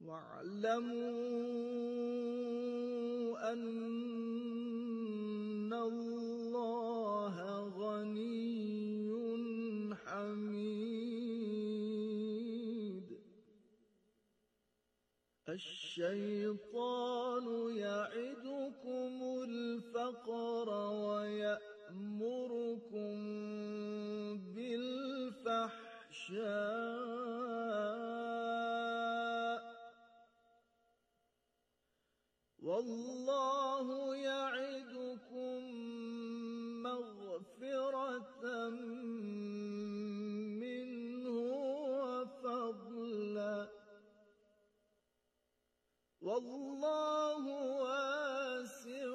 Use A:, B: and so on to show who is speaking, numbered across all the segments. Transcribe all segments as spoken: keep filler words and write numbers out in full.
A: واعلموا أن الله غني حميد. الشيطان يعدكم الفقر ويأمركم بالفحشاء والله يعدكم مغفرة منه وفضلا والله واسع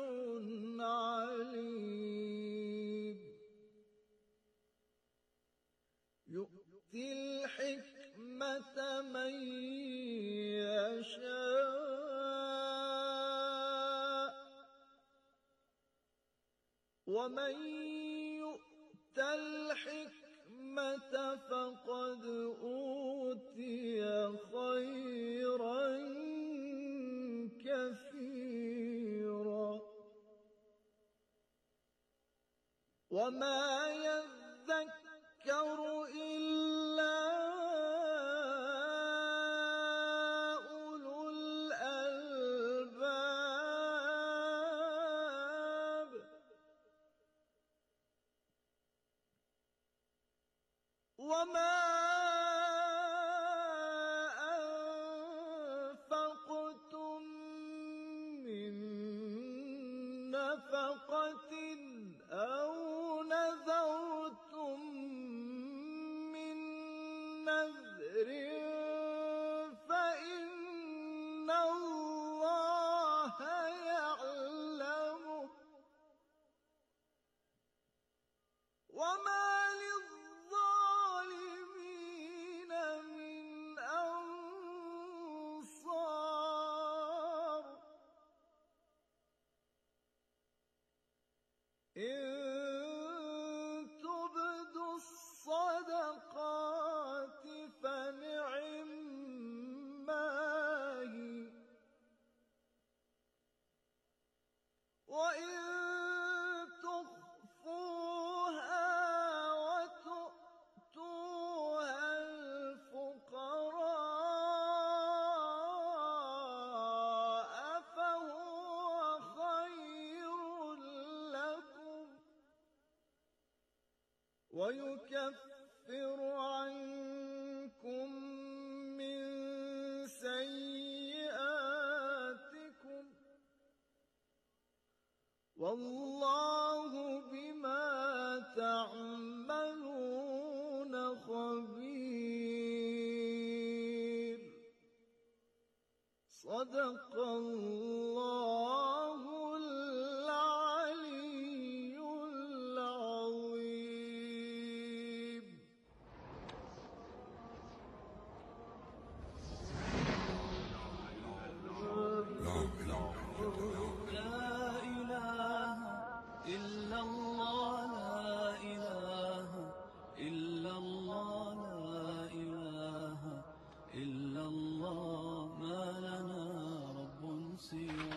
A: عليم. يؤتي الحكمة من يشاء ومن يؤت الحكمة فقد أوتي خيرا كثيرا وما يذكر إلا أولو الألباب. وما أنفقتم من نفقة أو نذرتم من نذر فإن الله يعلمه وما للظالمين من أنصار. إن تبدوا الصدقات فنعما هي وإن تخفوها وتؤتوها الفقراء فهو خير لكم ويكفر عنكم من سيئاتكم والله بما تعملون خبير. صدق الله العلي العظيم.
B: لا إله إلا الله لا إله إلا الله لا إله إلا الله ما لنا رب سواه.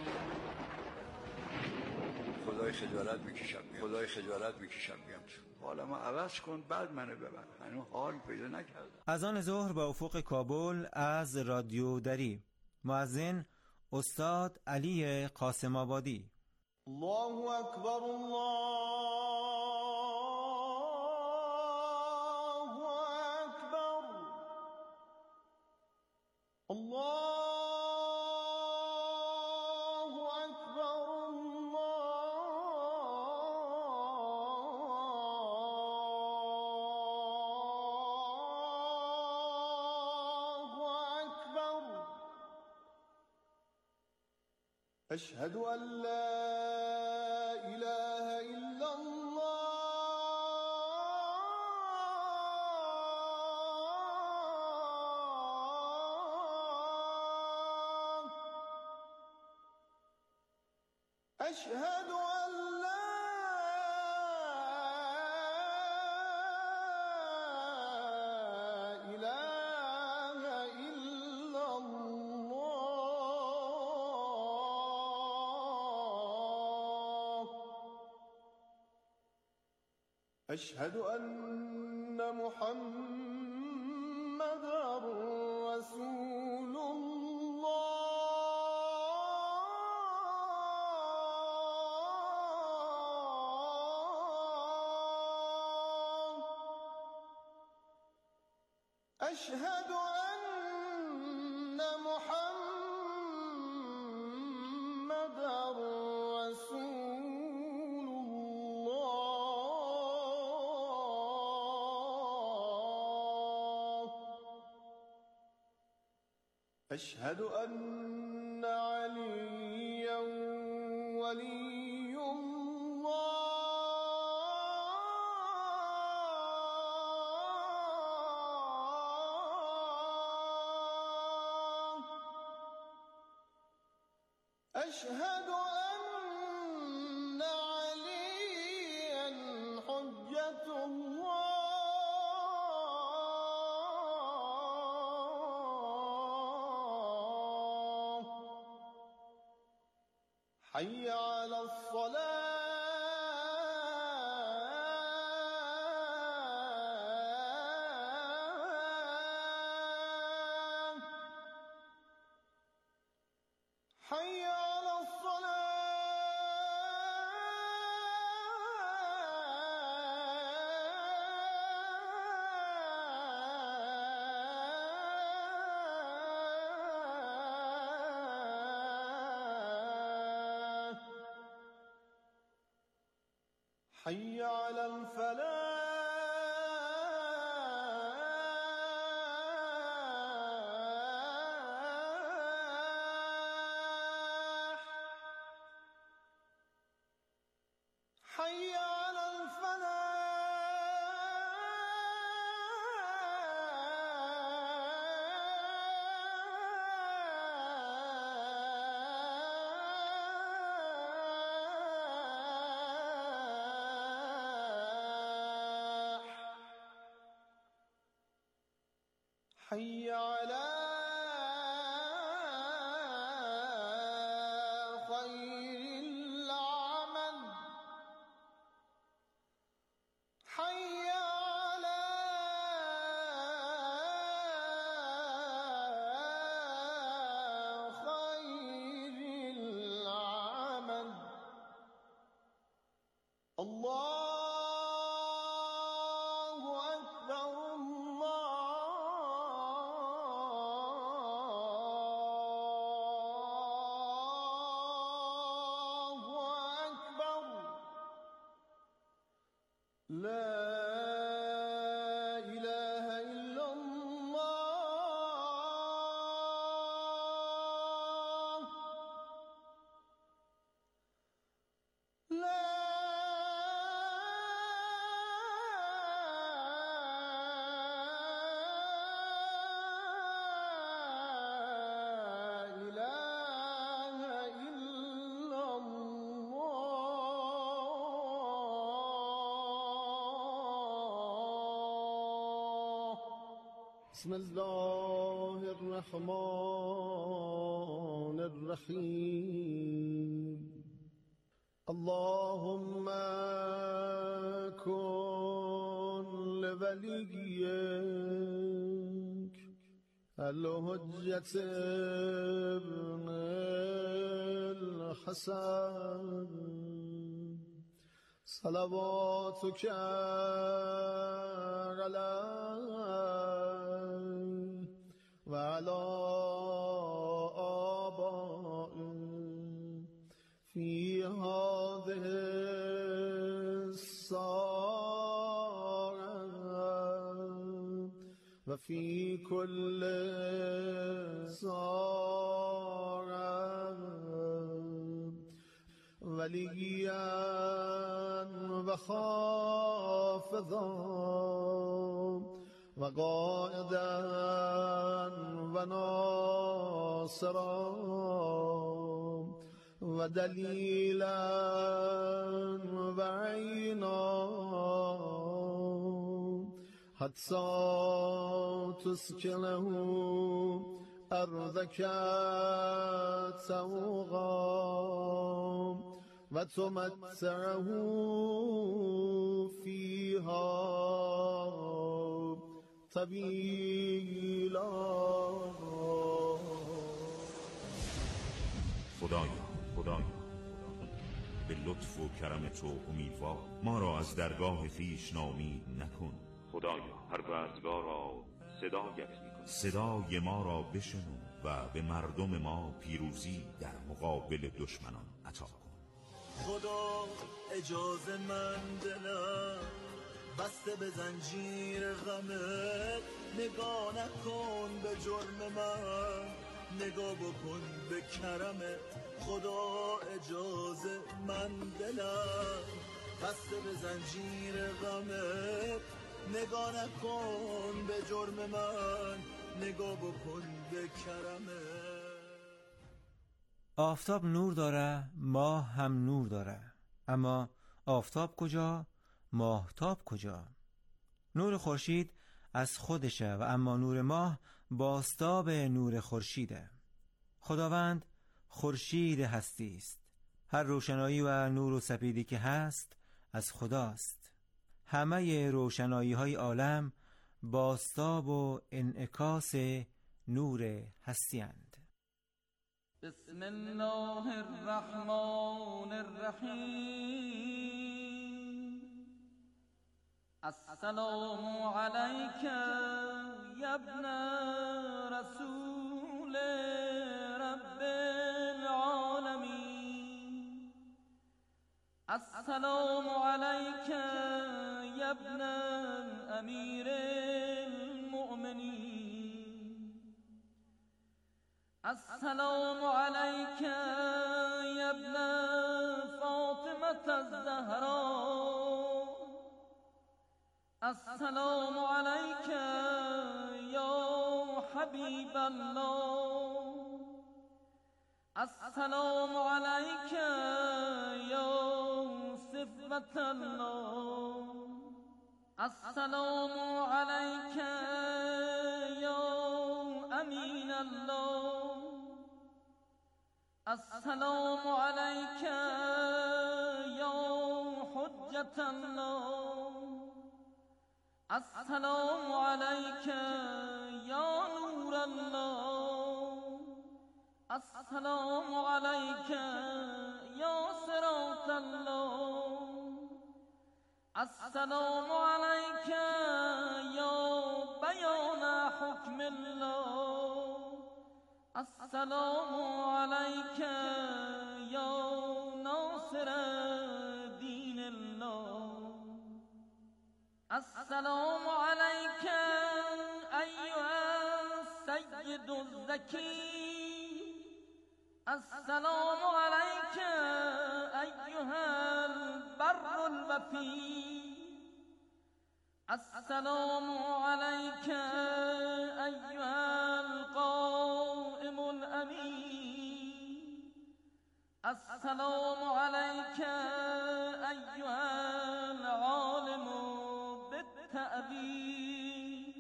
C: خدای خجالت میکشم بیام خدای خجالت میکشم بیام حالا ما عوض کن بعد منو ببر. هنوز حال پیدا نکردم.
D: اذان ظهر به افق کابل از رادیو دری. مؤذن استاد علی قاسم آبادی.
E: الله اکبر الله اکبر الله اکبر الله اکبر. أشهد أن لا إله إلا الله. أشهد أن لا إله إلا الله. أشهد أن محمدًا رسول الله. أشهد أن محمدًا رسول الله. أشهد أن عليًّا ولي الله. أشهد أن عليًّا حجة الله. حي على الصلاة. حي على الصلاة. حي على الفلاح. حي على الفلاح. حي على خير العمل. حي على خير العمل. الله أكبر الله أكبر. لا إله إلا الله. لا إله إلا الله. بسم الله الرحمن الرحيم. اللهم كن لوليك الحجة ابن الحسن صلواتك عليه وعلى آبائه في هذه الساعة وفي كل ساعة وليا وخافضا وقائدا وناصرا ودليلا وعينا حتى تسكنه أرضك طوعا و تمتعه فیها طویلا.
F: خدایا خدایا به لطف و کرم تو امیدوار ما را از درگاه خویش ناامید نکن. خدایا پروردگار را صدایت می‌کنیم، صدای ما را بشنو و به مردم ما پیروزی در مقابل دشمنان عطا کن.
B: خدا اجازه من دلم بسته به زنجیر غمت، نگاه نکن به جرم من، نگاه بکن به کرمت. خدا اجازه من دلم بسته به زنجیر غمت، نگاه نکن به جرم من، نگاه بکن به کرمت.
D: آفتاب نور داره، ماه هم نور داره، اما آفتاب کجا، ماهتاب کجا؟ نور خورشید از خودشه و اما نور ماه بازتاب نور خورشیده. خداوند خورشید هستی است. هر روشنایی و نور و سپیدی که هست از خداست. همه روشنایی های عالم بازتاب و انعکاس نور هستی اند.
B: بسم الله الرحمن الرحیم. السلام علیک یا ابن رسول رب العالمین. السلام علیک یا ابن امیر المؤمنین. السلام علیک یا ابن فاطمة الزهراء. السلام علیک یا حبیب الله. السلام علیک یا صفوة الله. السلام علیک یا امین الله. السلام علیک یا حجة الله. السلام علیک یا نور الله. السلام علیک یا صراط الله. السلام علیک یا بیان حکم الله. السلام علیک یا ناصر دین الله. السلام علیک ایها السید الزکی. السلام علیک ایها البر الوفی. السلام علیک ایها القائم الامین. السلام علیک ایها العالم بالتأویل.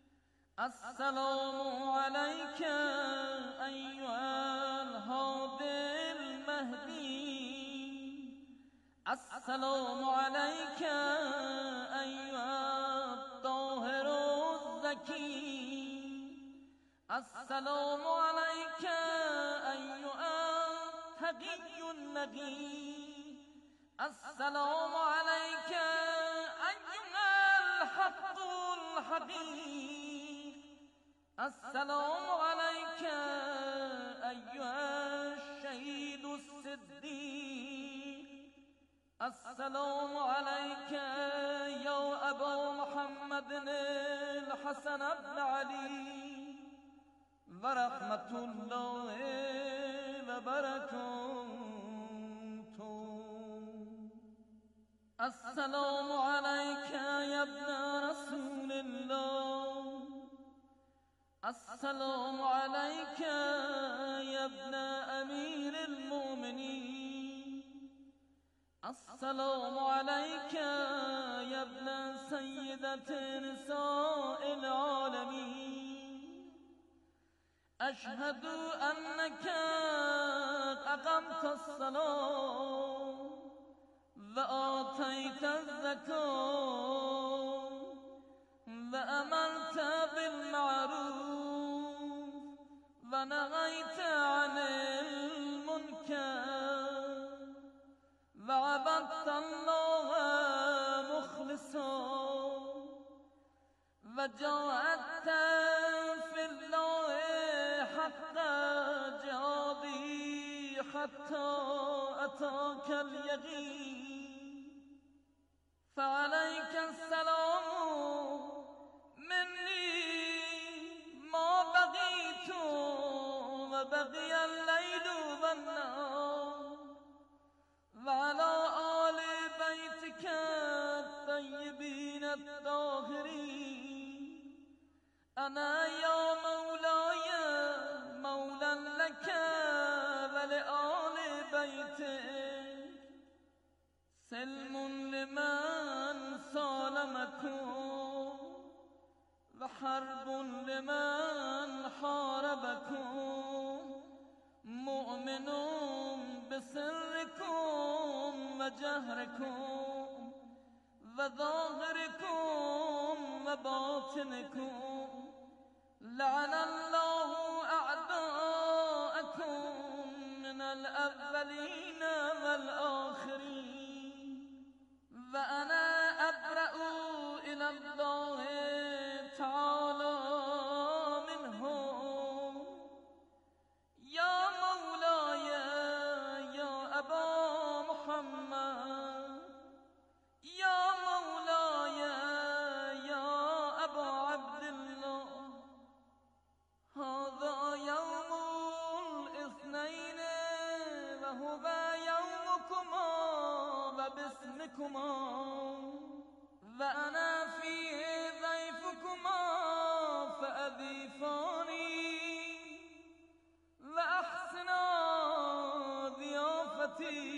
B: السلام علیک ایها الهادی المهدی. السلام علیک ایها الطاهر الزکی. السلام علیک ایها التقی النقی. السلام علیک ایها الحق الحقیق. السلام علیک ایها الشهید الصدیق. السلام علیک یا ابا محمد الحسن بن علی و رحمت الله و برکاته. السلام علیک یا ابن رسول الله. السلام علیک یا ابن امیر المؤمنین. السلام علیک یا ابن سیدة نساء العالمین. أشهد أنك أقمت الصلاة وآتيت الزكاة وأمرت بالمعروف ونهيت عن المنكر وعبدت الله مخلصا وجاهدت في الله حق جهاده حتى أتاك اليقين فعليك السلام مني ما بقيت وبقي الليل والنهار وعلى آل بيتك الطيبين الطاهرين أنا يا مولاي مولا لك ولآل بيتك سلم لمن سالمكم وحرب لمن حاربكم مؤمن بسركم وجهركم وظاهركم وباطنكم لعن الله أعداءكم من الأولين والآخرين وأنا أبرأ إلى الله تعالى منهم يا مولاي يا أبا محمد يا مولاي يا أبا عبد الله هذا يوم الاثنين وهو يومكما وباسمكما وأنا فيه ضيفكما فأضيفاني وأحسنا ضيافتي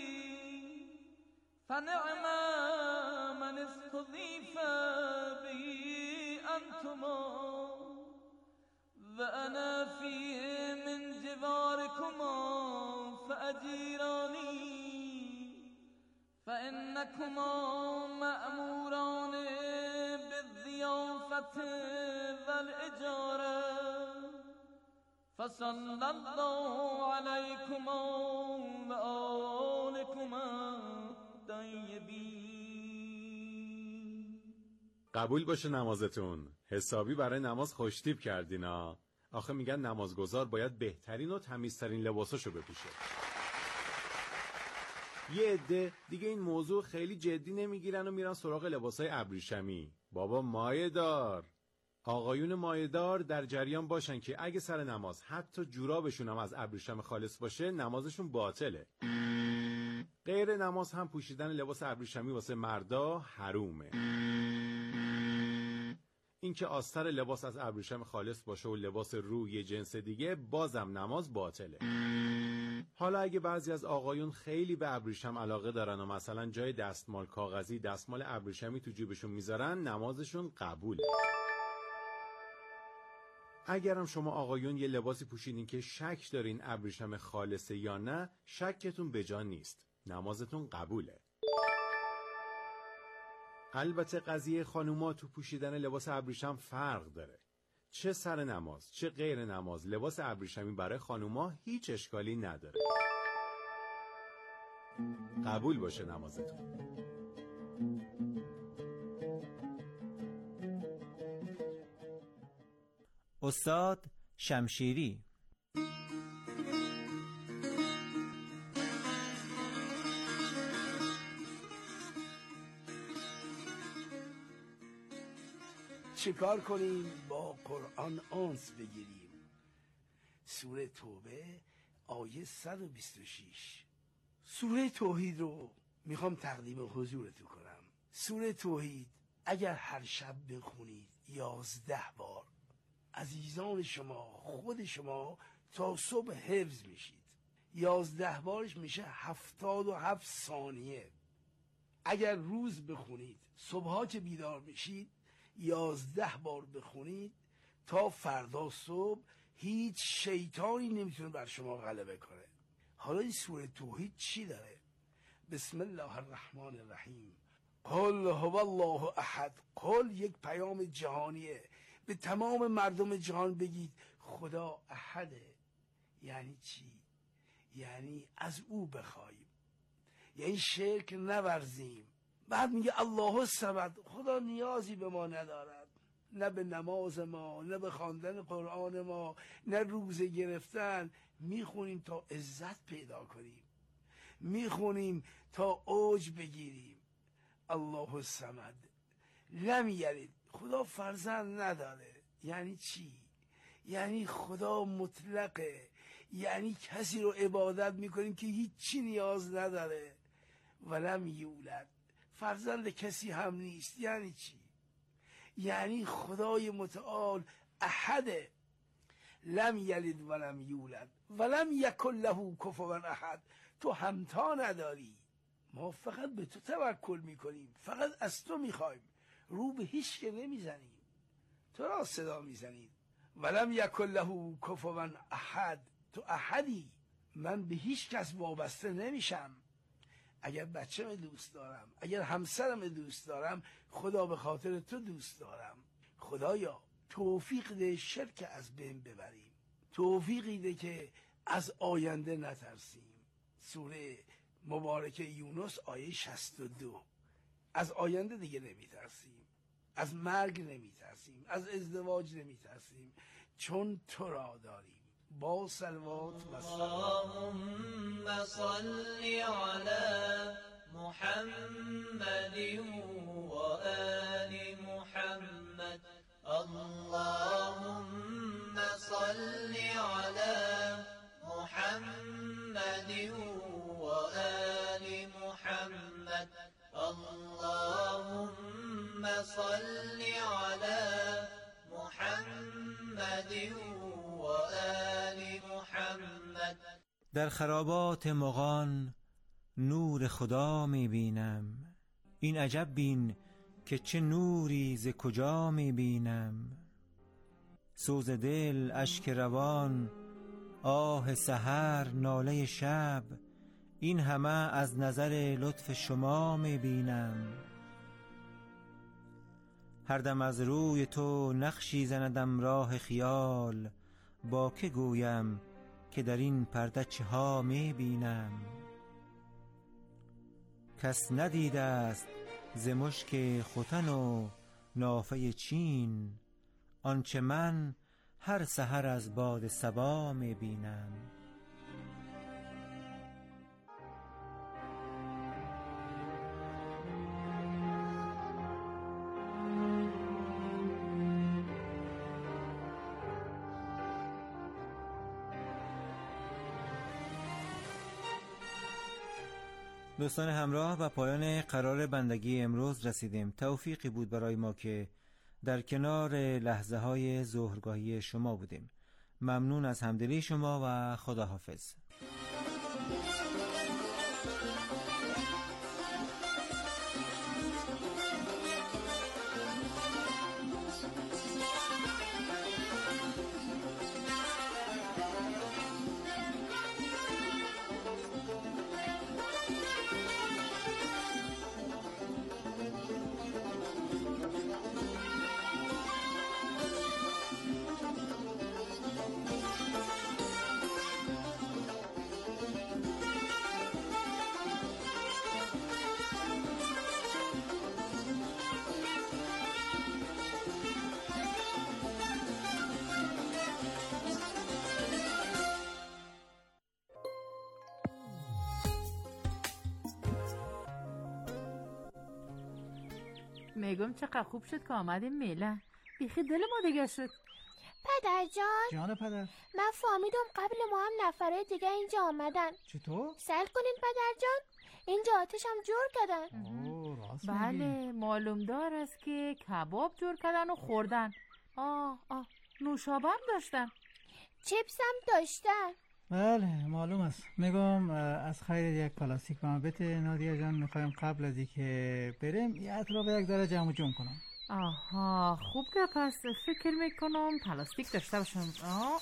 B: فنعم من استضيف به أنتما وأنا فيه من جواركما فأجيراني فإنكما مأموران بالضيافة والإجارة فصلى الله عليكما وآلكما طیبین.
G: قبول باشه نمازتون. حسابی برای نماز خوشتیپ کردینا. آخه میگن نمازگزار باید بهترین و تمیزترین لباساشو بپوشه. یه عده دیگه این موضوع خیلی جدی نمیگیرن و میرن سراغ لباسای ابریشمی. بابا مایه دار. آقایون مایه‌دار در جریان باشن که اگه سر نماز حتی جورابشون هم از ابریشم خالص باشه نمازشون باطله. غیر نماز هم پوشیدن لباس ابریشمی واسه مردا حرومه. اینکه آستر لباس از ابریشم خالص باشه و لباس روی جنس دیگه بازم نماز باطله. حالا اگه بعضی از آقایون خیلی به ابریشم علاقه دارن و مثلا جای دستمال کاغذی دستمال ابریشمی تو جیبشون میذارن نمازشون قبوله. اگرم شما آقایون یه لباسی پوشیدین که شک دارین ابریشم خالصه یا نه شکتون به جا نیست، نمازتون قبوله. البته قضیه خانوما تو پوشیدن لباس ابریشم فرق داره. چه سر نماز چه غیر نماز لباس ابریشمی برای خانوما هیچ اشکالی نداره. قبول باشه نمازتون.
D: استاد شمشیری.
H: چیکار کنیم با قرآن آنس بگیریم؟ سوره توبه آیه صد و بیست و شش. سوره توحید رو میخوام تقدیم حضورتون کنم. سوره توحید اگر هر شب بخونید یازده بار عزیزان شما خود شما تا صبح حفظ میشید. یازده بارش میشه هفتاد و هفت ثانیه. اگر روز بخونید صبحا که بیدار میشید یازده بار بخونید تا فردا صبح هیچ شیطانی نمیتونه بر شما غلبه کنه. حالا این سوره توحید چی داره؟ بسم الله الرحمن الرحیم. قل هو الله احد. قل یک پیام جهانیه، به تمام مردم جهان بگید خدا احده. یعنی چی؟ یعنی از او بخوایم، یعنی شرک نورزیم. بعد میگه الله الصمد، خدا نیازی به ما ندارد، نه به نماز ما، نه به خواندن قرآن ما، نه روزه گرفتن. میخونیم تا عزت پیدا کنیم، میخونیم تا اوج بگیریم. الله الصمد لم یلد، خدا فرزند نداره. یعنی چی؟ یعنی خدا مطلقه، یعنی کسی رو عبادت میکنیم که هیچی نیاز نداره. ولم یولد، فرزند کسی هم نیست. یعنی چی؟ یعنی خدای متعال احده. لم یلد ولم یولد ولم یکن له کفوا احد. تو همتا نداری، ما فقط به تو توکل میکنیم، فقط از تو میخوایم، رو به هیچ که نمیزنیم، تو را صدا میزنیم. ولم یکن له کفوا احد، تو احدی، من به هیچ کس وابسته نمیشم. اگر بچه‌م دوست دارم، اگر همسرم دوست دارم، خدا به خاطر تو دوست دارم. خدایا توفیق ده شرک از بین ببریم، توفیقی ده که از آینده نترسیم. سوره مبارکه یونس آیه شصت و دو. از آینده دیگه نمیترسیم، از مرگ نمیترسیم، از ازدواج نمیترسیم، چون تو را داریم. با صلوات و
B: اللهم صل علی محمد و آل محمد. اللهم صل علی محمد و آل محمد. اللهم صل علی محمد و آل محمد.
D: در خرابات مغان نور خدا می بینم، این عجب بین که چه نوری ز کجا می بینم. سوز دل، اشک روان، آه سحر، ناله شب، این همه از نظر لطف شما می بینم. هر دم از روی تو نقشی زندم راه خیال، با که گویم که در این پرده چه ها می بینم. کس ندیده است ز مشک ختن و نافه چین، آنچه من هر سحر از باد صبا می بینم. دوستان همراه، و پایان قرار بندگی امروز رسیدیم. توفیقی بود برای ما که در کنار لحظه های ظهرگاهی شما بودیم. ممنون از همدلی شما و خداحافظ.
I: میگم چقدر خوب شد که آمدیم میله، بیخی دل ما دیگه شد.
J: پدر جان
K: جان پدر،
J: من فهمیدم قبل ما هم نفره دیگه اینجا آمدن.
K: چطور؟
J: سر کنین پدر جان، اینجا آتش هم جور کردن.
K: اوه راست
I: بله
K: میگی.
I: معلوم دار است که کباب جور کردن و خوردن. آه آه نوشابه هم داشتن،
J: چیپس هم داشتن.
K: بله معلوم است. میگم از خیر یک کلاسیک محبت نادیا جان میخوایم قبل از اینکه بریم یه اطراف یک ذره جمع جمع کنم.
I: آها خوب که پس فکر میکنم پلاستیک داشته باشم. آه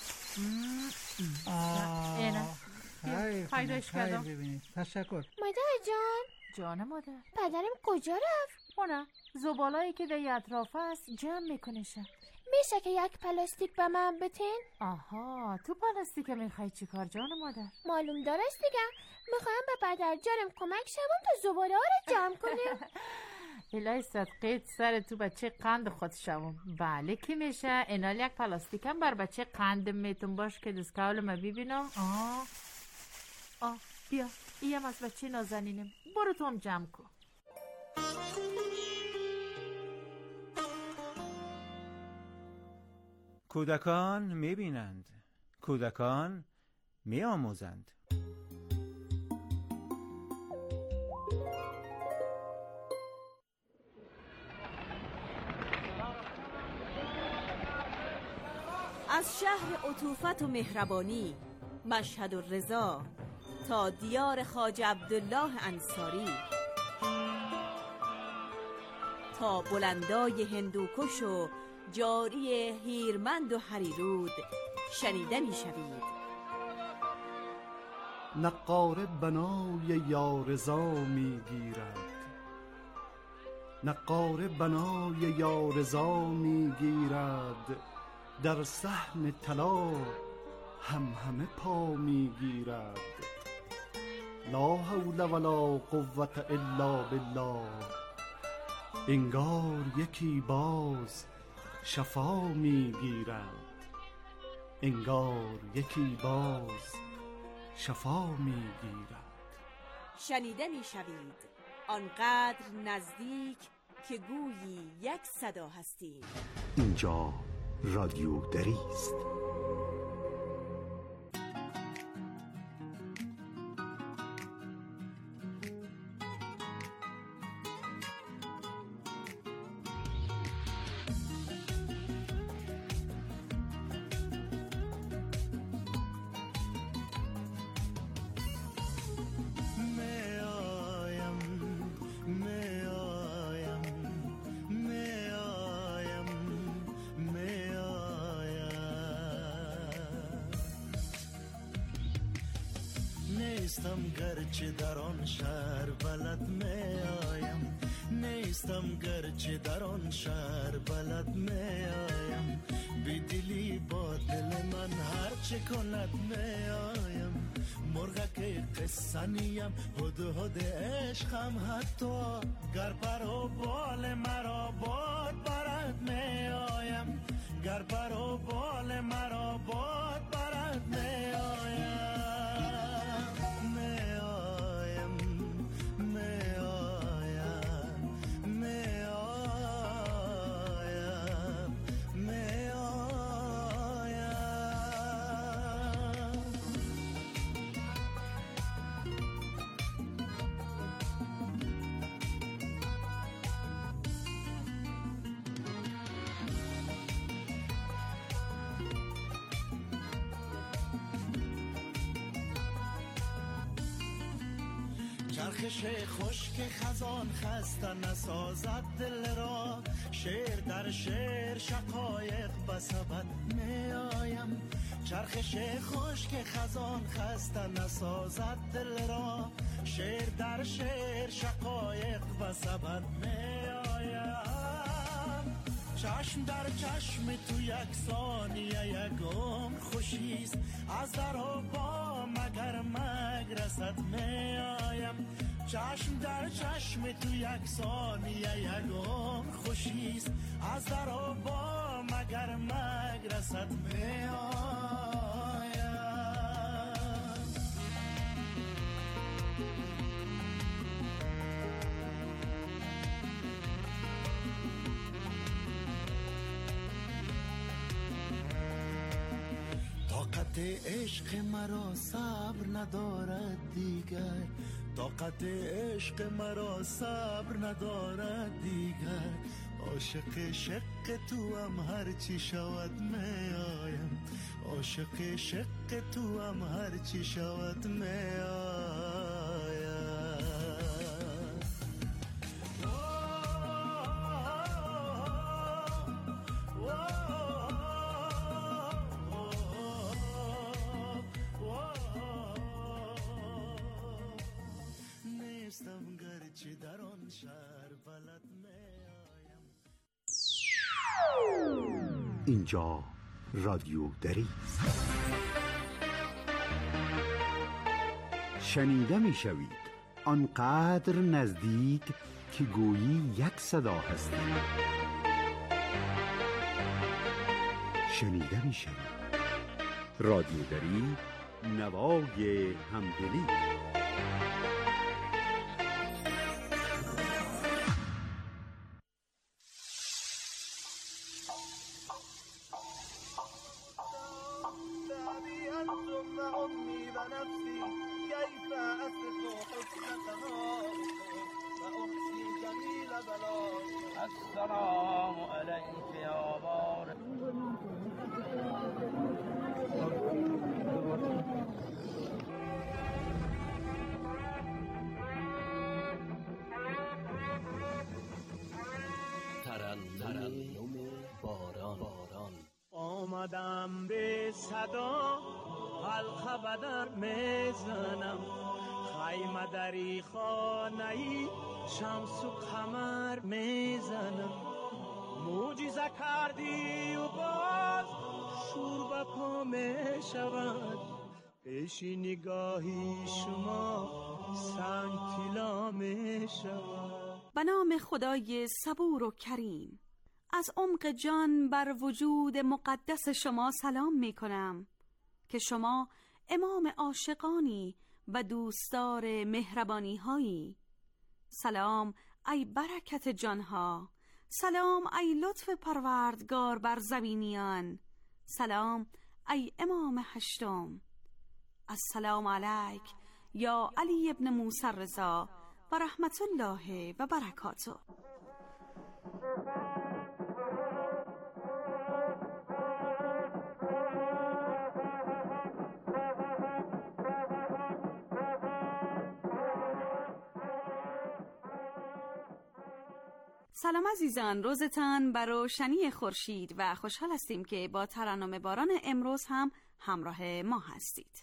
I: اینه
K: خیر
I: پیداش کردم.
K: ببینید تشکر.
J: مادر جان.
I: جان مادر.
J: پدرم کجا رفت؟
I: اونه زبالایی که در اطراف است جمع میکنشه.
J: میشه که یک پلاستیک به من بتین؟
I: آها تو پلاستیک میخوای چی کار جان مادر؟
J: معلوم دارست دیگه. میخوایم به پدر جانم کمک شوم تا زباله ها رو جمع کنیم.
I: الهی صدقیت سر تو بچه قند خود شوم. بله که میشه. اینال یک پلاستیکم بر بچه قند میتون باش که دستکاول ما ببینم. آه آه بیا ایم از بچه نازنینم. برو تو هم جمع کن.
D: کودکان میبینند، کودکان میآموزند.
L: از شهر عطوفت و مهربانی مشهد و رضا تا دیار خواجه عبدالله انصاری، تا بلندای هندوکش و جاری هیرمند و هریرود شنیده می شوید.
E: نقاره بنای یارزا می گیرد، نقاره بنای یارزا می گیرد، در صحن طلا هم همه پا می گیرد. لا حول ولا قوة الا بالله، انگار یکی باز شفا می گیرد، انگار یکی باز شفا می گیرد.
L: شنیده می شوید آنقدر نزدیک که گویی یک صدا هستید.
M: اینجا رادیو دری است.
N: نیستم گرچه در آن شهر بلد می آیم، نیستم گرچه در آن شهر بلد می آیم، بی دلی با دل من هر چه کند می آیم. مرغک قصه نیم هد هد عشقم، حتی گر پر و بال مرا باد برد می آیم، گر پر و بال مرا باد برد می آیم. چرخش خشک خزان خسته نسازد دل را، شعر در شعر شقایق بسبد می آیم. چرخش خشک خزان خسته نسازد دل را، شعر در شعر شقایق بسبد می آیم. چشم در چشم تو یک ثانیه یک عمر خوشیست، از در و با مگر مگ رسد می آیم. چشم در چشم تو یک ثانیه یک عمر خوشیست، از در و با مگر مگ رسد می آیم. طاقت عشق مرا صبر ندارد دیگر، طاقت عشق مرا صبر ندارد دیگر. عاشق شق تو هم هر چی شود می آیم، عاشق شق تو هم هر چی شود می آیم.
M: اینجا رادیو دری است. شنیده می شوید آنقدر نزدیک که گویی یک صدا هستید. شنیده می شوید رادیو دری، نوای همدلی.
O: السلام علیک یا بار
N: ترنم باران. آمدم به صدا حلقه بدر میزنم، خیمه دری خانه‌ای شمس و قمر میزنم. معجزه کردی و باز شور به پا میشود، پیش نگاهی شما سنگ طلا میشود.
L: به نام خدای صبور و کریم، از عمق جان بر وجود مقدس شما سلام می کنم که شما امام عاشقانی و دوستدار مهربانی هایی. سلام ای برکت جانها، سلام ای لطف پروردگار بر زمینیان، سلام ای امام هشتم. السلام علیک یا علی ابن موسی رضا و رحمت الله و برکاته. سلام عزیزان، روزتان بر روشنی خورشید و خوشحال هستیم که با ترنم باران امروز هم همراه ما هستید.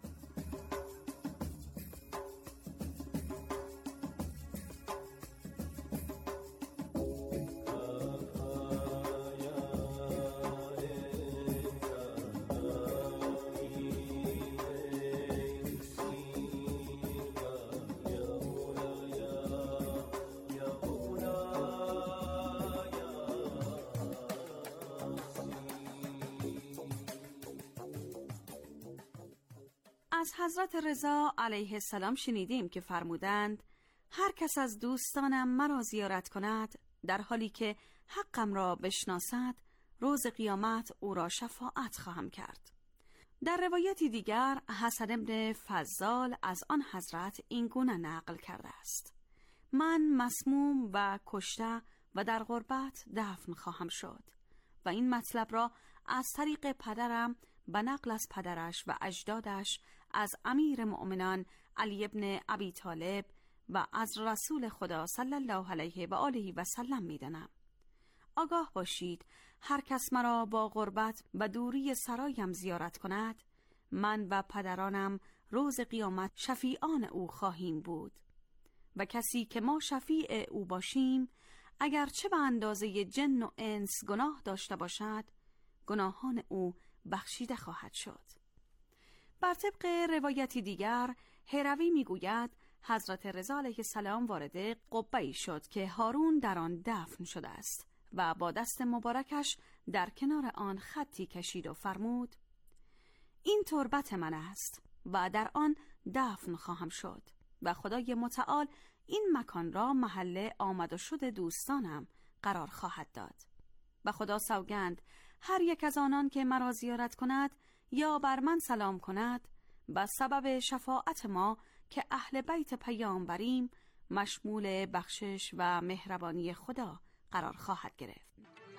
L: از حضرت رضا علیه السلام شنیدیم که فرمودند هر کس از دوستانم مرا زیارت کند در حالی که حقم را بشناسد، روز قیامت او را شفاعت خواهم کرد. در روایتی دیگر حسن بن فضال از آن حضرت این گونه نقل کرده است: من مسموم و کشته و در غربت دفن خواهم شد و این مطلب را از طریق پدرم به نقل از پدرش و اجدادش از امیر مؤمنان علی ابن ابی طالب و از رسول خدا صلی الله علیه و آله و سلم میدانم. آگاه باشید هر کس مرا با غربت و دوری سرایم زیارت کند، من و پدرانم روز قیامت شفیعان او خواهیم بود و کسی که ما شفیع او باشیم اگرچه به اندازه جن و انس گناه داشته باشد، گناهان او بخشیده خواهد شد. بر طبق روایتی دیگر هروی میگوید حضرت رضا علیه السلام وارد قبه‌ای شد که هارون در آن دفن شده است و با دست مبارکش در کنار آن خطی کشید و فرمود: این تربت من است و در آن دفن خواهم شد و خدای متعال این مکان را محل آمد و شد دوستانم قرار خواهد داد. و خدا سوگند هر یک از آنان که مرا زیارت کند یا بر من سلام کند، به سبب شفاعت ما که اهل بیت پیامبریم مشمول بخشش و مهربانی خدا قرار خواهد گرفت.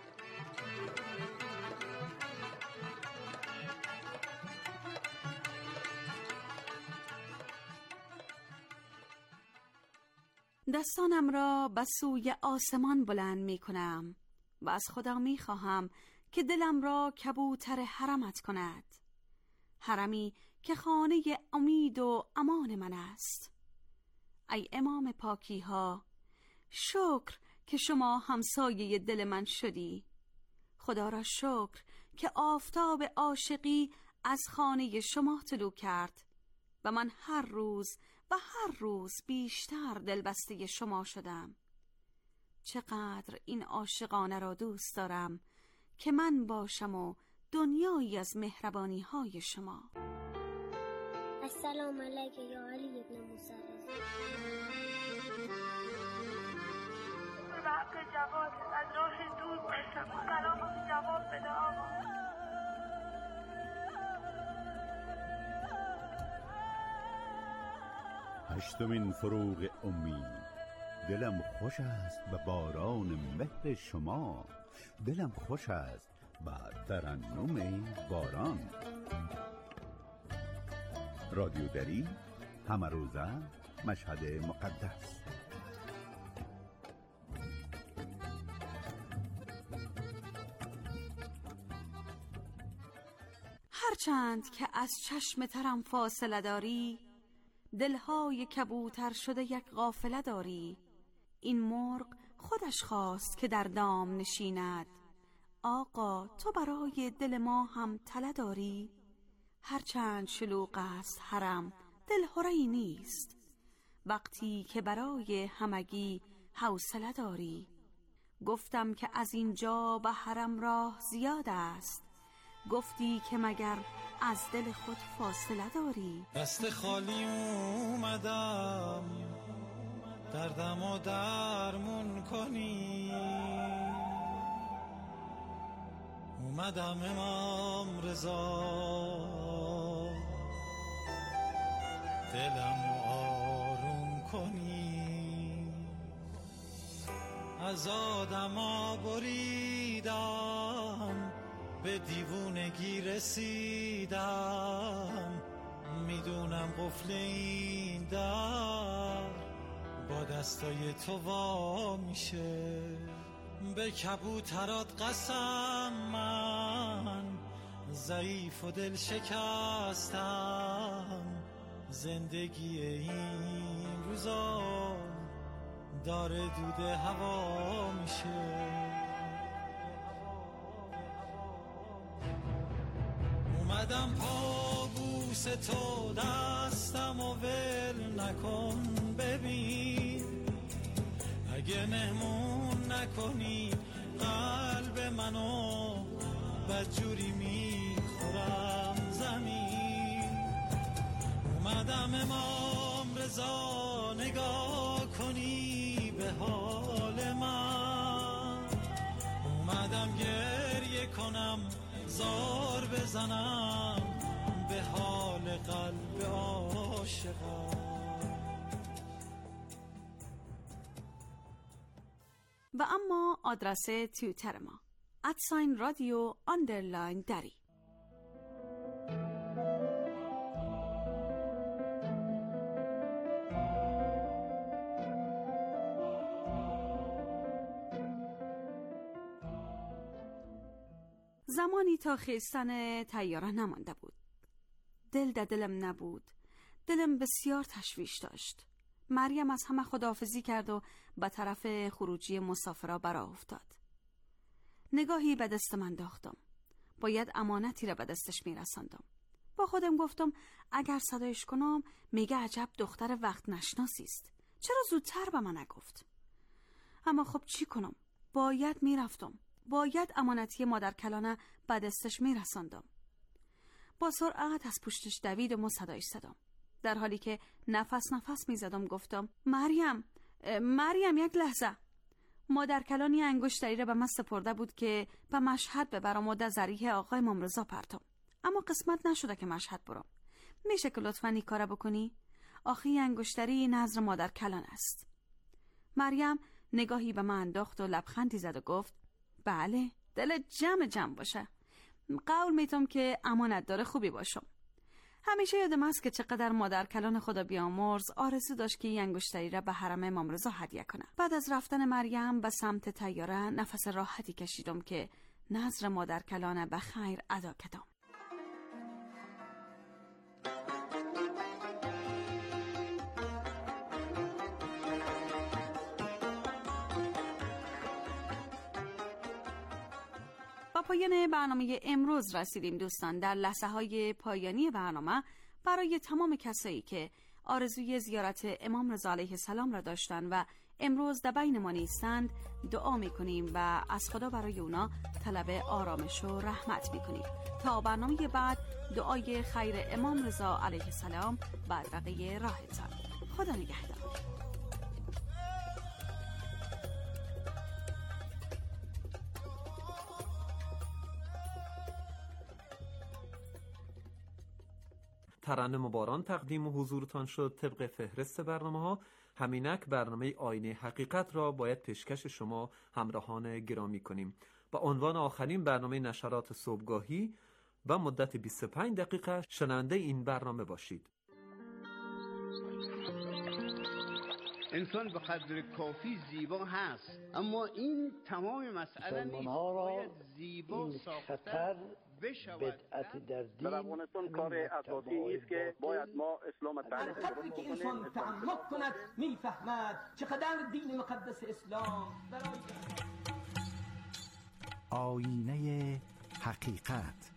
L: دستانم را به سوی آسمان بلند می کنم و از خدا می خواهم که دلم را کبوتر حرمت کند، حرمی که خانه امید و امان من است. ای امام پاکی ها، شکر که شما همسایه دل من شدی. خدا را شکر که آفتاب عاشقی از خانه شما طلوع کرد و من هر روز و هر روز بیشتر دلبسته شما شدم. چقدر این عاشقانه را دوست دارم که من باشم و دنیایی از مهربانی های شما.
J: السلام علیک یا علی ابن موسی رضا.
P: به حق جواد از راه دور باشم، سلام جواب بده آقا.
M: هشتمین فروغ امید. دلم خوش است به باران مهر شما، دلم خوش است به ترنم باران. رادیو دری، همه روزه، مشهد مقدس.
L: هرچند که از چشم ترم فاصله داری، دلهای کبوتر شده یک قافله داری. این مرغ خودش خواست که در دام نشیند، آقا تو برای دل ما هم تله داری. هرچند شلوغ است حرم، دل هره‌ای نیست، وقتی که برای همگی حوصله داری. گفتم که از اینجا به حرم راه زیاد است، گفتی که مگر از دل خود فاصله داری.
N: دست خالی اومدم دردم و درمون کنی، اومدم امام رضا دلم آروم کنی. از آدما بریدم به دیوونگی رسیدم، میدونم قفل این در با دستای تو وا میشه. به کبوترات قسم من ضعیف و دل شکستم، زندگی این روزا داره دود هوا میشه. اومدم پا بوس تو دستم و ول نکن، ببین اگه مهمون نکنی قلب منو بدجوری میخورم زمین. اومدم امام رضا نگاه کنی به حال من، اومدم گریه کنم زار بزنم به حال قلب عاشقم.
L: و اما آدرس توییتر ما ادساین رادیو آندرلاین دری. زمانی تا خیستن طیاره نمانده بود. دل در دلم نبود. دلم بسیار تشویش داشت. مریم از همه خداحافظی کرد و به طرف خروجی مسافرها برآ افتاد. نگاهی به دست من انداختم. باید امانتی را به دستش میرساندم. با خودم گفتم اگر صدایش کنم میگه عجب دختر وقت نشناسی است. چرا زودتر به من نگفت؟ اما خب چی کنم؟ باید میرفتم. باید امانتی مادر کلانه به دستش میرساندم. با سرعت از پشتش دویدم و صدایش زدم. در حالی که نفس نفس میزدم گفتم مریم مریم یک لحظه. مادر کلانی انگشتری را به من سپرده بود که به مشهد ببرم و در ذریح آقای امام رضا پرتم، اما قسمت نشده که مشهد برم. میشه که لطفاً این کارو بکنی؟ آخی انگشتری نظر مادر کلان است. مریم نگاهی به من انداخت و لبخندی زد و گفت بله، دل جمع جمع باشه. قول میتم که امانت داره خوبی باشم. همیشه یادم است که چقدر مادر کلان خدا بیامرز آرزو داشت که این انگشتری را به حرم امام رضا هدیه کنه. بعد از رفتن مریم به سمت طیاره نفس راحتی کشیدم که نظر مادر کلانه به خیر ادا کردم. با پایان برنامه امروز رسیدیم دوستان. در لحظه های پایانی برنامه برای تمام کسایی که آرزوی زیارت امام رضا علیه السلام را داشتن و امروز در بین ما نیستند دعا میکنیم و از خدا برای اونا طلب آرامش و رحمت میکنیم. تا برنامه بعد دعای خیر امام رضا علیه السلام بر بقیه راهتان. خدا نگهدار.
Q: ترنم باران تقدیم حضورتان شد. طبق فهرست برنامه ها همینک برنامه آینه حقیقت را باید پیشکش شما همراهان گرامی کنیم. با عنوان آخرین برنامه نشرات صبحگاهی و مدت بیست و پنج دقیقه شنونده این برنامه باشید.
R: انسان به قدر کافی زیبا هست، اما این تمام مسئله نیست. باید زیبا ساختن بشود.
S: بدعت در دین در افغانستان کار اساسی نیست که باید ما اسلام تعریف کنیم.
T: که انسان تعمق کند میفهمد چقدر دین مقدس اسلام برای
U: آینه حقیقت.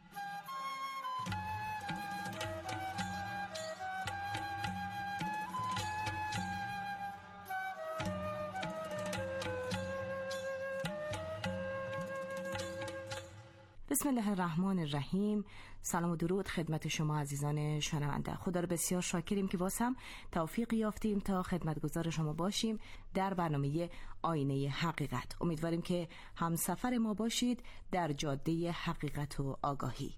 V: بسم الله الرحمن الرحیم. سلام و درود خدمت شما عزیزان شنونده. خدا رو بسیار شاکریم که باز هم توفیق یافتیم تا خدمتگزار شما باشیم در برنامه آینه حقیقت. امیدواریم که همسفر ما باشید در جاده حقیقت و آگاهی.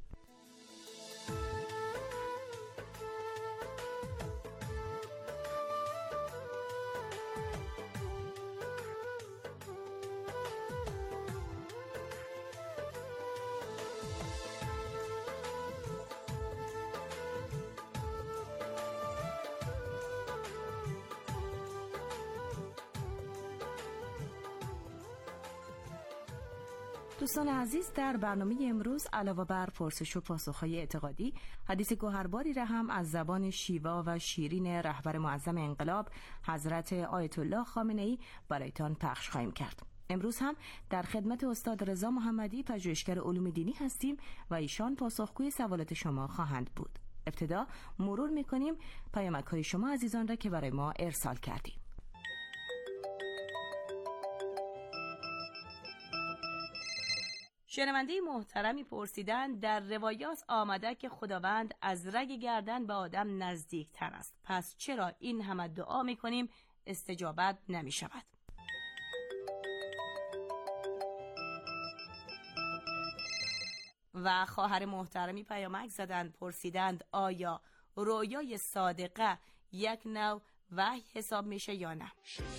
V: دوستان عزیز، در برنامه امروز علاوه بر پرسش و پاسخ‌های اعتقادی، حدیث گوهرباری را هم از زبان شیوا و شیرین رهبر معظم انقلاب حضرت آیت الله خامنه‌ای برایتان پخش خواهیم کرد. امروز هم در خدمت استاد رضا محمدی پژوهشگر علوم دینی هستیم و ایشان پاسخگوی سوالات شما خواهند بود. ابتدا مرور می‌کنیم پیامک‌های شما عزیزان را که برای ما ارسال کردیم. شنونده محترمی پرسیدن در روایات آمده که خداوند از رگ گردن به آدم نزدیک تر است، پس چرا این همه دعا می کنیم استجابت نمی شود؟ و خواهر محترمی پیامک زدند پرسیدند آیا رویای صادقه یک نوع وحی حساب میشه یا نه؟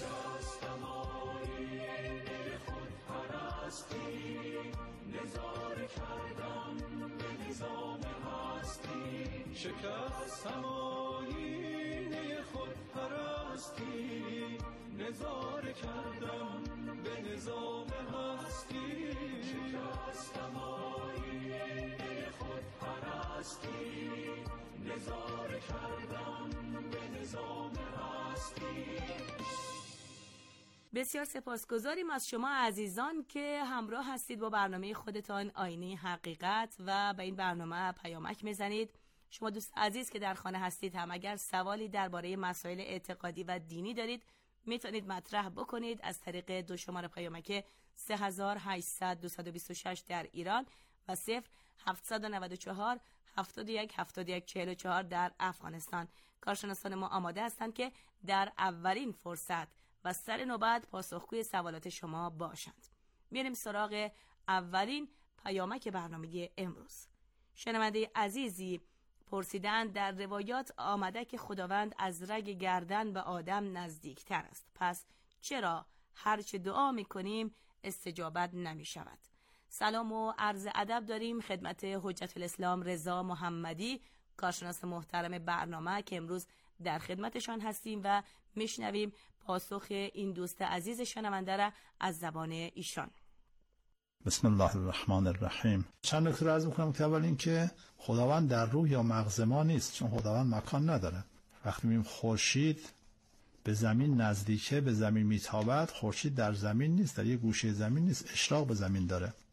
N: نظاره کردم به نظام هستی، شکستم آیینه خود پرستی. نظاره کردم به نظام هستی، شکستم آیینه خود پرستی. نظاره کردم به نظام هستی.
V: بسیار سپاسگزاریم از شما عزیزان که همراه هستید با برنامه خودتان آینه حقیقت و به این برنامه پیامک میزنید. شما دوست عزیز که در خانه هستید هم اگر سوالی درباره مسائل اعتقادی و دینی دارید میتونید مطرح بکنید از طریق دو شماره پیامک سه هزار و هشتصد دویست و بیست و شش در ایران و صفر هفتصد و نود و چهار هفتاد و یک هفتاد و یک چهل و چهار در افغانستان. کارشناسان ما آماده هستند که در اولین فرصت و سر نوبت پاسخگوی سوالات شما باشند. میریم سراغ اولین پیامک برنامه امروز. شنونده عزیزی پرسیدند در روایات آمده که خداوند از رگ گردن به آدم نزدیکتر است، پس چرا هرچه دعا میکنیم استجابت نمی شود؟ سلام و عرض ادب داریم خدمت حجت الاسلام رضا محمدی، کارشناس محترم برنامه که امروز در خدمتشان هستیم و میشنویم پاسخ این دوست عزیز شنونده را از زبان ایشان.
W: بسم الله الرحمن الرحیم. چند نکته عرض می‌کنم که اول این که خداوند در روح یا مغز ما نیست، چون خداوند مکان نداره. وقتی میگیم خورشید به زمین نزدیکه، به زمین میتابد، خورشید در زمین نیست، در یه گوشه زمین نیست، اشراق به زمین داره.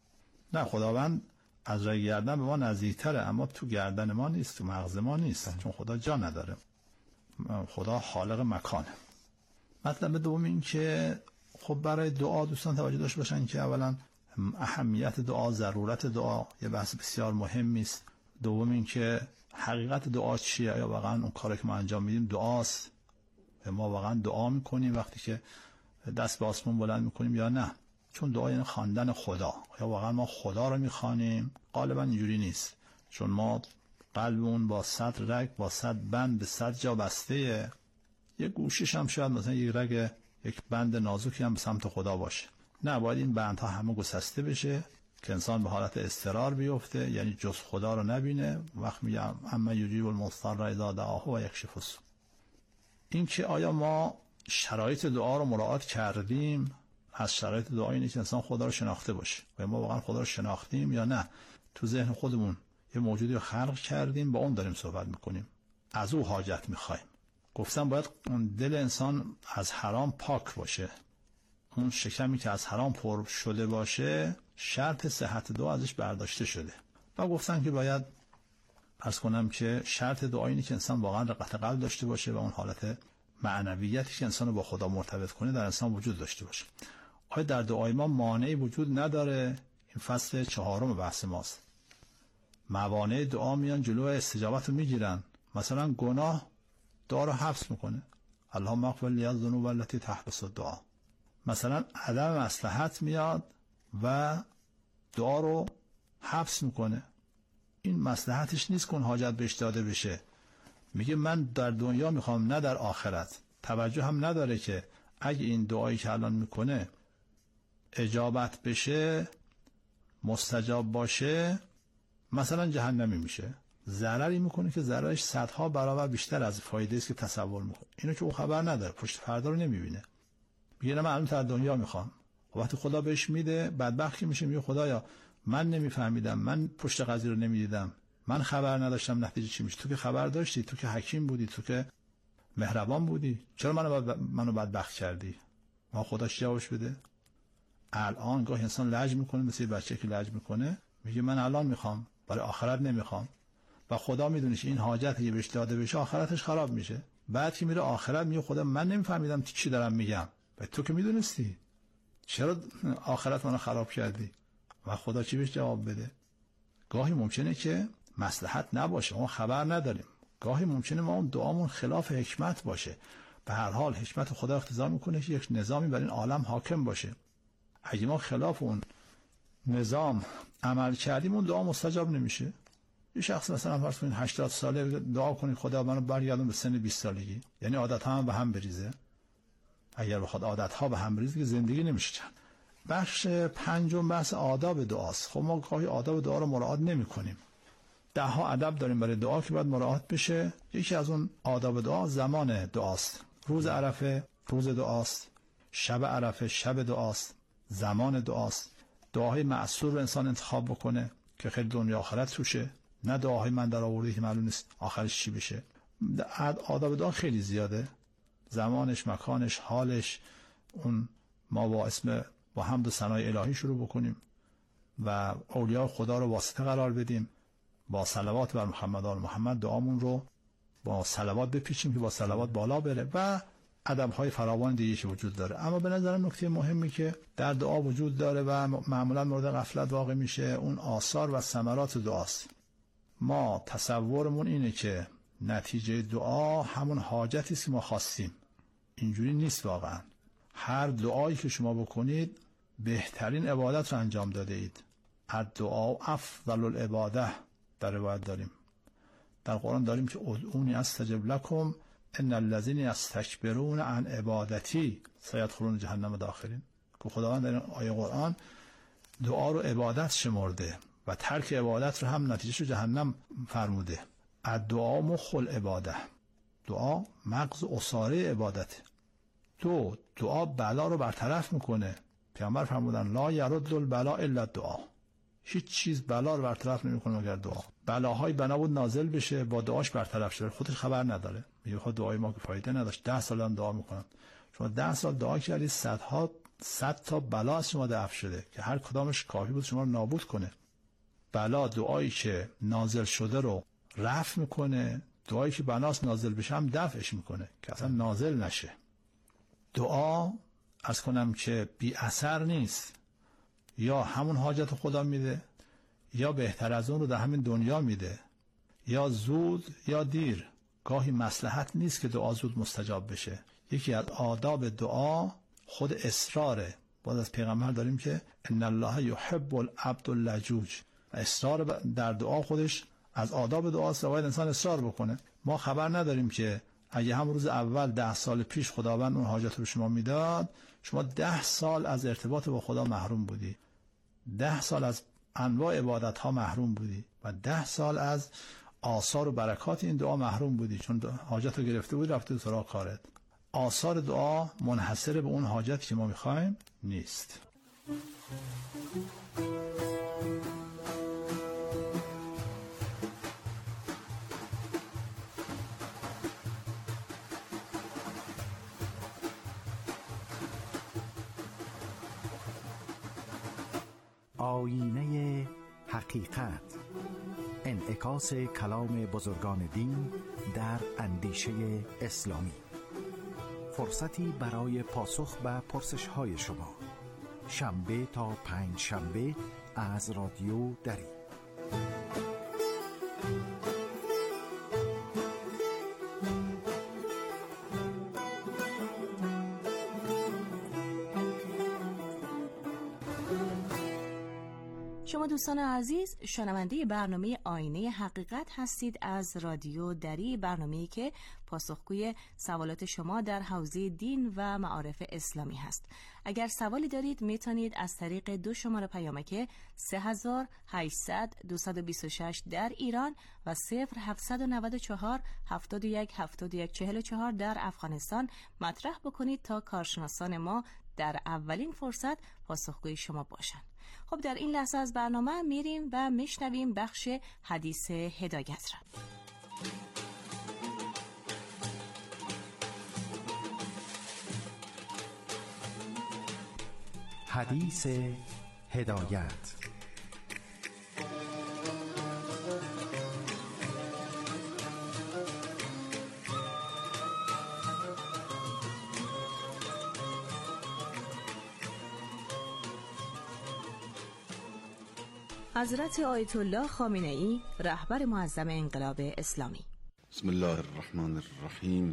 W: نه، خداوند از رگ گردن به ما نزدیکتره، اما تو گردن ما نیست، تو مغز ما نیست، چون خدا جا نداره. خدا خالق مکانه. مطلب دوم این که خب برای دعا دوستان توجه داشته باشن که اولا اهمیت دعا، ضرورت دعا یه بحث بسیار مهمی است. دوم این که حقیقت دعا چیه؟ یا واقعا اون کاری که ما انجام میدیم دعاست؟ ما واقعا دعا میکنیم وقتی که دست به آسمون بلند میکنیم یا نه؟ چون دعا یعنی خواندن خدا. یا واقعا ما خدا رو میخوانیم؟ غالبا اینجوری نیست، چون ما قلبمون با صد رگ، با صد بند به صد جا بسته، یه گوشش هم شاید مثلا یک رگ، یک بند نازکی هم به سمت خدا باشه. نه، باید این بندها همه گسسته بشه که انسان به حالت اضطرار بیفته، یعنی جز خدا رو نبینه. وقت میگم اما یجیب المضطر اذا دعاه و یکشف السوء. این که آیا ما شرایط دعا رو مراعات کردیم؟ از شرایط دعا اینه که انسان خدا رو شناخته باشه. و ما واقعا خدا رو شناختیم یا نه؟ تو ذهن خودمون یه موجودی رو خلق کردیم، با اون داریم صحبت میکنیم، از او حاجت میخوایم. گفتم باید اون دل انسان از حرام پاک باشه. اون شکمی که از حرام پر شده باشه شرط صحت دعا ازش برداشته شده. و گفتم که باید عرض کنم که شرط دعا اینه که انسان واقعا رقت قلب داشته باشه و اون حالت معنویتی که انسان رو با خدا مرتبط کنه در انسان وجود داشته باشه. آیا در دعای ما مانعی وجود نداره؟ این فصل چهارم بحث ماست. موانع دعا میان جلو استجابت رو میگیرن. مثلا گناه دعا رو حبس میکنه. اللهم اغفر لی الذنوب التي تحبس الدعا. مثلا عدم مصلحت میاد و دعا رو حبس میکنه. این مصلحتش نیست که اون حاجت بهش داده بشه. میگه من در دنیا میخوام نه در آخرت. توجه هم نداره که اگه این دعایی که الان میکنه اجابت بشه، مستجاب باشه، مثلا جهنمی میشه. ضرری میکنه که ضررش صدها برابر بیشتر از فایده است که تصور میکنه. اینو که او خبر نداره، پشت پرده رو نمیبینه. میگه من الان در دنیا میخوام. وقتی خدا بهش میده بدبخت میشه، میگه خدایا من نمیفهمیدم، من پشت قضیه رو نمیدیدم، من خبر نداشتم نتیجه چی میشه. تو که خبر داشتی، تو که حکیم بودی، تو که مهربان بودی، چرا منو بد... منو بدبخت کردی؟ ما خداش جوابش بده. الان گاه انسان لج میکنه، مثل بچه که لج میکنه، میگه من الان میخوام، برای آخرت نمیخوام. و خدا میدونه که این حاجت اگه بهش داده بشه آخرتش خراب میشه. بعد که میره آخرت میگه خدا من نمیفهمیدم چی دارم میگم. و تو که میدونستی، چرا آخرت منو خراب کردی؟ و خدا چی بهش جواب بده؟ گاهی ممکنه که مصلحت نباشه، ما خبر نداریم. گاهی ممکنه ما اون دعامون خلاف حکمت باشه. به هر حال حکمت خدا اقتضا میکنه که یک نظامی بر این عالم حاکم باشه. اگه ما خلاف اون نظام عمل کردیم اون دعا مستجاب نمیشه. یه شخص مثلا فرض کنین هشتاد ساله دعا کنید خدا منو برگردون به سن بیست سالگی، یعنی عادت‌ها هم به هم بریزه. اگر بخواد عادت‌ها به هم بریزه که زندگی نمیشه چند. بخش پنجم بحث آداب دعاست. خب ما گاهی آداب دعا رو مراعات نمی‌کنیم. ده ها ادب داریم برای دعا که باید مراعات بشه. یکی از اون آداب دعا زمان دعاست. روز عرفه روز دعاست، شب عرفه شب دعاست، زمان دعاست. دعاهای معصور رو انسان انتخاب بکنه که خیلی دنیا آخرت توشه، نه دعاهای من در آوردی که معلوم نیست آخرش چی بشه. آداب دعا خیلی زیاده، زمانش، مکانش، حالش. اون ما با اسم با حمد و ثنای الهی شروع بکنیم و اولیاء خدا رو واسطه قرار بدیم، با صلوات بر محمد آل محمد دعامون رو با صلوات بپیچیم که با صلوات بالا بره و ادب‌های فراوان دیگه که وجود داره. اما به نظرم نکته مهمی که در دعا وجود داره و معمولا مورد غفلت واقع میشه اون آثار و ثمرات دعاست. ما تصورمون اینه که نتیجه دعا همون حاجتی است که ما خواستیم. اینجوری نیست واقعا. هر دعایی که شما بکنید بهترین عبادت رو انجام داده اید. الدعا افضل العباده در روایت داریم. در قرآن داریم که ادعونی استجب لکم ان الذین یستکبرون عن عبادتی سیدخلون جهنم داخلین. که خداوند در این آیه قرآن دعا رو عبادت شمرده و ترک عبادت رو هم نتیجهش رو جهنم فرموده. الدعا مخ العباده، دعا مغز عصاره عبادت. دو دعا بلا رو برطرف میکنه. پیامبر فرمودن لا یرد البلا الا الدعا، هیچ چیز بلا رو برطرف نمیکنه مگر دعا. بلاهای بنا بود نازل بشه با دعاش برطرف شه، خودش خبر نداره. میگه خود دعای ما که فایده نداشت، ده سال هم دعا میکنم. شما ده سال دعا کردید، صدها صد تا بلا از شما دفع شده که هر کدامش کافی بود شما رو نابود کنه. بلا دعایی که نازل شده رو رفع میکنه، دعایی که بناس نازل بشه هم دفعش میکنه که اصلا نازل نشه. دعا از کنم که بی اثر نیست، یا همون حاجت خدا میده یا بهتر از اون رو در همین دنیا میده، یا زود یا دیر. گاهی مصلحت نیست که دعا زود مستجاب بشه. یکی از آداب دعا خود اصراره. باز از پیغمبر داریم که ان الله یحب العبد اللجوج. اصرار در دعا خودش از آداب دعاست، باید انسان اصرار بکنه. ما خبر نداریم که اگه هم روز اول ده سال پیش خداوند اون حاجت رو شما میداد، شما ده سال از ارتباط با خدا محروم بودی، ده سال از انواع عبادت ها محروم بودی و ده سال از آثار و برکات این دعا محروم بودی، چون حاجت رو گرفته بودی رفته سراغ کارت. آثار دعا منحصر به اون حاجتی که ما میخوایم نیست.
U: آیینه حقیقت، انعکاس کلام بزرگان دین در اندیشه اسلامی. فرصتی برای پاسخ به پرسش‌های شما، شنبه تا پنج شنبه از رادیو دری.
V: شما دوستان عزیز شنونده برنامه آینه حقیقت هستید از رادیو دری، برنامه‌ای که پاسخگوی سوالات شما در حوزه دین و معارف اسلامی هست. اگر سوالی دارید میتونید از طریق دو شماره پیامک سه هزار و هشتصد دویست و بیست و شش در ایران و صفر هفتصد و نود و چهار هفتاد و یک هفتاد و یک چهل و چهار در افغانستان مطرح بکنید تا کارشناسان ما در اولین فرصت پاسخگوی شما باشند. خب در این لحظه از برنامه میریم و میشنویم بخش حدیث هدایت را.
U: حدیث هدایت.
V: حضرت آیت الله خامنه ای، رهبر معظم انقلاب اسلامی.
A: بسم الله الرحمن الرحیم.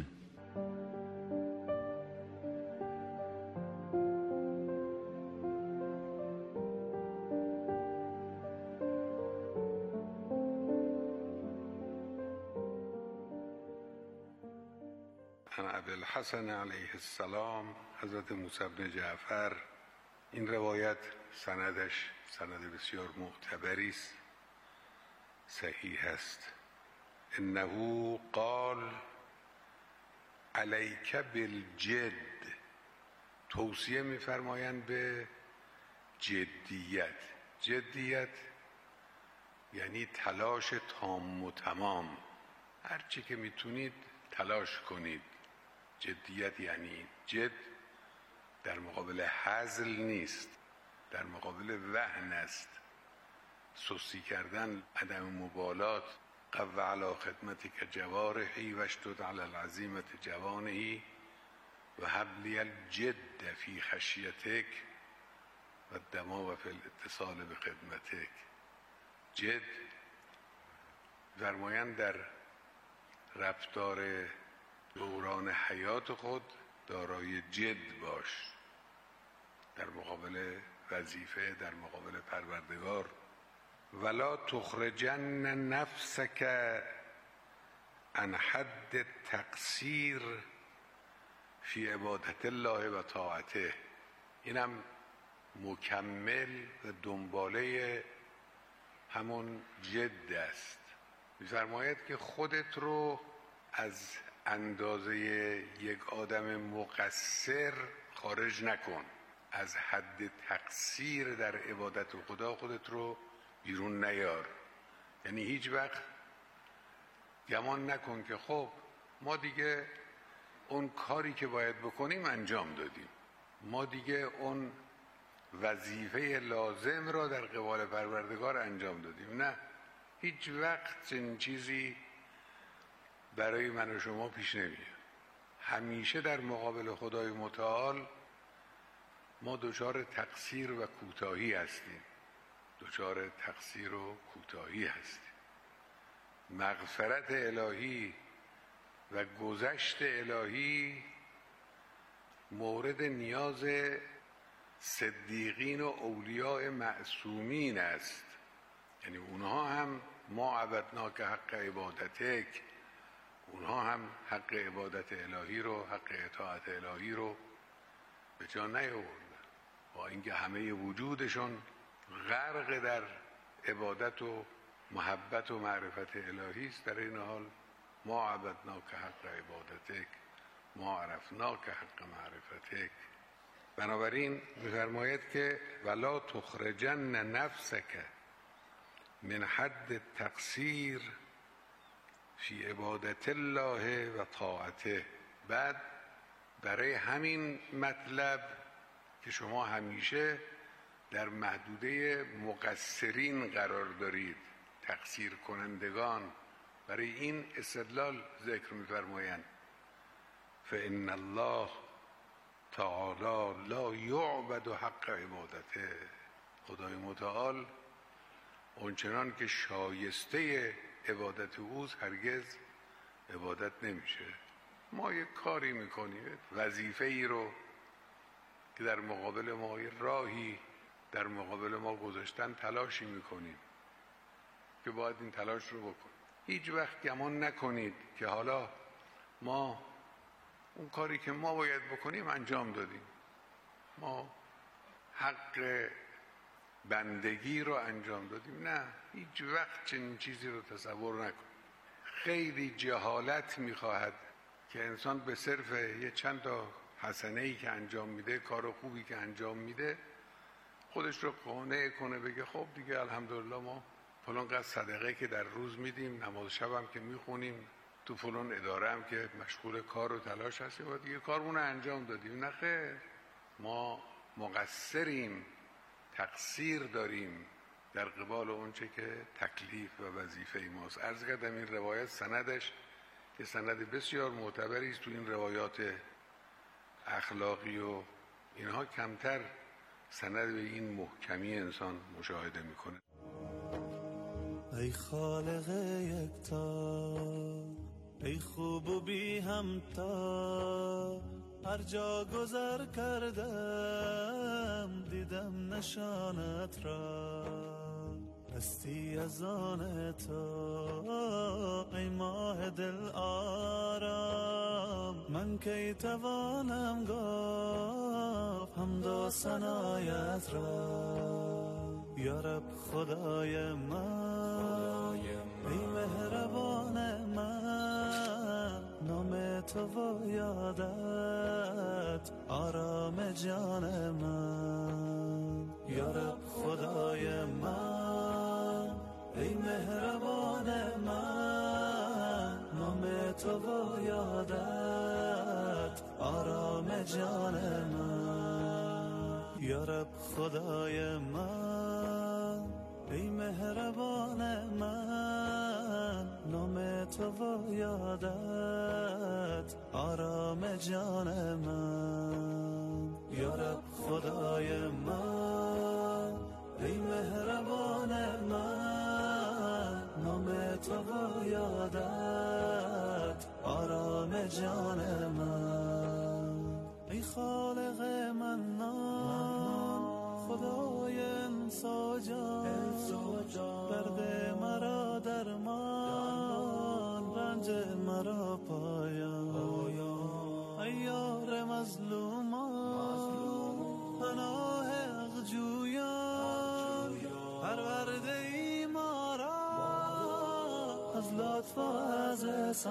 A: عن ابی الحسن علیه السلام، حضرت موسی بن جعفر. این روایت سندش سند بسیار معتبری است، صحیح است. انه قال علیک بالجد، توصیه می‌فرمایند به جدیت. جدیت یعنی تلاش تام و تمام، هر چی که میتونید تلاش کنید. جدیت یعنی جد در مقابل هزل نیست، در مقابل وهن است، سستی کردن، عدم مبالات. قو علی خدمتک جوارحی واشدد علی العزیمة جوانحی و هب لی الجد فی خشیتک و الدما فی الاتصال بخدمتک. جد فرمایند در رفتار دوران حیات خود دارای جد باش، در مقابل وظیفه، در مقابل پروردگار. ولا تخرجن نفسک عن حد تقصیر فی عبادت الله و طاعته. اینم مکمل و دنباله همون جد است. می‌فرماید که خودت رو از اندازه یک آدم مقصر خارج نکن، از حد تقصیر در عبادت خدا خودت رو بیرون نیار. یعنی هیچ وقت گمان نکن که خب ما دیگه اون کاری که باید بکنیم انجام دادیم، ما دیگه اون وظیفه لازم را در قبال پروردگار انجام دادیم. نه، هیچ وقت چنین چیزی برای من و شما پیش نمیاد. همیشه در مقابل خدای متعال ما دچار تقصیر و کوتاهی هستیم، دچار تقصیر و کوتاهی هستیم. مغفرت الهی و گذشت الهی مورد نیاز صدیقین و اولیاء معصومین است. یعنی اونها هم ما عبدناک حق عبادتک، اونها هم حق عبادت الهی رو، حق اطاعت الهی رو به جا نیاوردن، با اینکه همه وجودشون غرق در عبادت و محبت و معرفت الهی است. در این حال ما عبدناک حق عبادتک، ما عرفناک حق معرفتک. بنابراین می‌فرماید که ولا تخرجن نفسک من حد التقصیر فی عبادت الله و طاعته. بعد برای همین مطلب که شما همیشه در محدوده مقصرین قرار دارید، تقصیر کنندگان، برای این استدلال ذکر می‌فرمایند فإن الله تعالی لا یعبد حق عبادته. خدای متعال اونچنان که شایسته عبادت اوست هرگز عبادت نمیشه. ما یک کاری میکنیم، وظیفه ای رو که در مقابل ما، یه راهی در مقابل ما گذاشتن، تلاشی میکنیم که باید این تلاش رو بکنیم. هیچ وقت گمان نکنید که حالا ما اون کاری که ما باید بکنیم انجام دادیم، ما حق بندگی رو انجام دادیم. نه، هیچ وقت چنین چیزی رو تصور نکنید. خیلی جهالت میخواهد که انسان به صرف یه چند تا حسنه‌ای که انجام میده، کار خوبی که انجام میده، خودش رو قانع کنه، بگه خب دیگه الحمدلله ما فلان قدر صدقه که در روز میدیم، نماز شب هم که میخونیم، تو فلان اداره هم که مشغول کار و تلاش هستیم و دیگه کارمون رو انجام دادیم. نه خیر، ما مقصریم، تقصیر داریم در قبال اونچه که تکلیف و وظیفه ماست. عرض کردم این روایت سندش که سند بسیار معتبری است، تو این روایات اخلاقی و اینها کمتر سند به این محکمی انسان مشاهده میکنه.
N: ای خالق یکتا، ای خوب و بی همتا، هر جا گذر کردم دیدم نشانت را، هستی از آن تو ای ماه دل آرام، من کی توانم گفت حمد و ثنایت را. یا رب خدای من، ای مهربان من، نام تو و یادت آرام جان من. یا رب خدای من، ای مهربان من، نام تو و یادت آرام جان من. یا رب خدای من، ای مهربان من، نام تو و یادت آرام جان من. یا رب خدای من، ای مهربان من، نام تو و یادت آرام جان من. ای خالق منان، خدای انسا جان، درد مرا درمان، رنج مرا پایان. ای یار مظلومان، پناه حق جویان، پرورده ای ما را از لطف و از